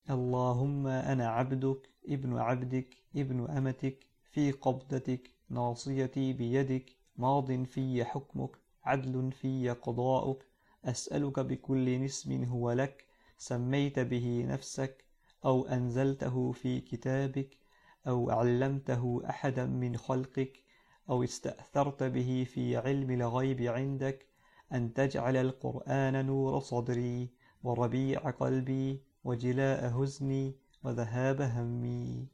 اللهم أنا عبدك ابن عبدك ابن أمتك في قبضتك ناصيتي بيدك ماض في حكمك عدل في قضاؤك أسألك بكل اسم هو لك سميت به نفسك أو أنزلته في كتابك أو علمته أحدا من خلقك أو استأثرت به في علم الغيب عندك أن تجعل القرآن نور صدري وربيع قلبي وجلاء حزني وذهاب همي.